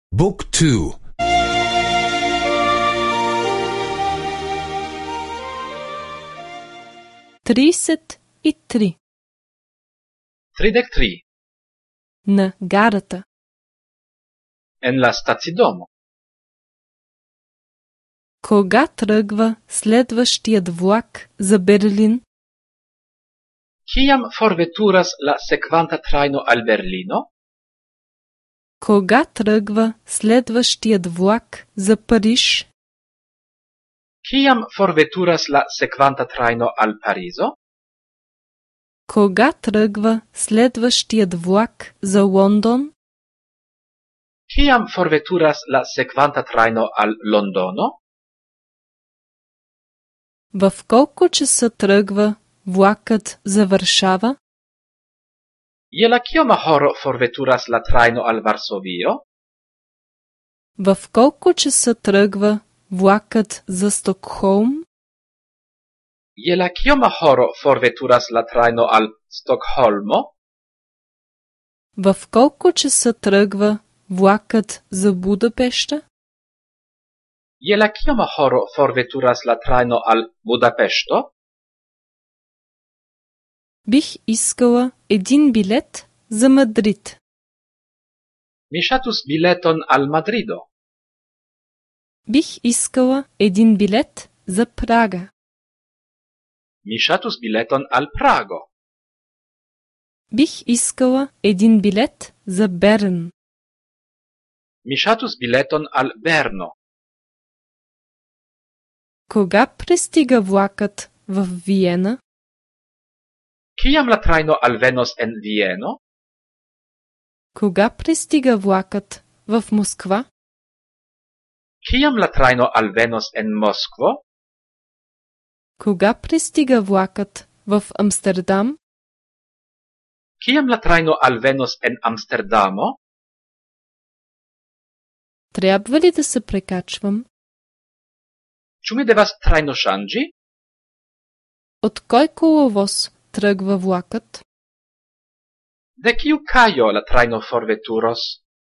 Book 2. 33. 33. На гарата. En la stacidomo. Кога тръгва следващият влак за Берлин? Kiam forveturas la sekvanta trajno al Berlino? Кога тръгва следващият влак за Париж? Kiam forveturas la sekvanta trajno al Parizo? Кога тръгва следващият влак за Лондон? Kiam forveturas la sekvanta trajno al Londono? В колко часа тръгва влакът за Варшава? Je la kioma horo forveturas la trajno al Varsovio? В колко часа тръгва влакът за Стокхолм? Je la kioma horo forveturas la trajno al Stokholmo? В колко часа тръгва влакът за Будапеща? Je la kioma horo forveturas la trajno al Budapeŝto? Бих искала един билет за Мадрид. Mi ŝatus bileton al Madrido. Бих искала един билет за Прага. Mi ŝatus bileton al Prago. Бих искала един билет за Берн. Mi ŝatus bileton al Berno. Кога пристига влакът в Виена? Kiam la trajno alvenos en Vieno? Кога пристига влакът в Москва? Kiam la trajno alvenos en Moskvo? Кога пристига влакът в Амстердам? Kiam la trajno alvenos en Amsterdamo? Трябва ли да се прекачвам? Ĉu mi devas trajno ŝanĝi? От кой коловоз тръгва влакът? De kiu kajo la trajno forveturos?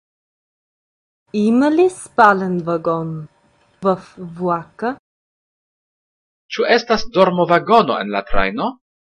Има ли спален вагон в влака? Ĉu estas dormovagono en la trajno?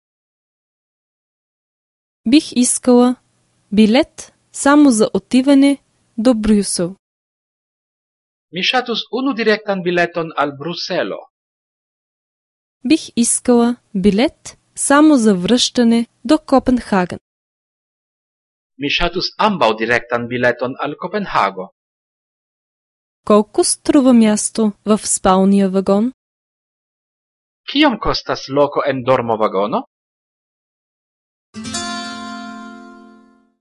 Бих искала билет само за отиване до Брюсел. Mi ŝatus unudirektan bileton al Bruselo. Бих искала билет само за връщане до Копенхаген. Mi ŝatus ambaŭ direktan bileton al Kopenhago. Колко струва място в спалния вагон? Kiom kostas loko en dormovagono?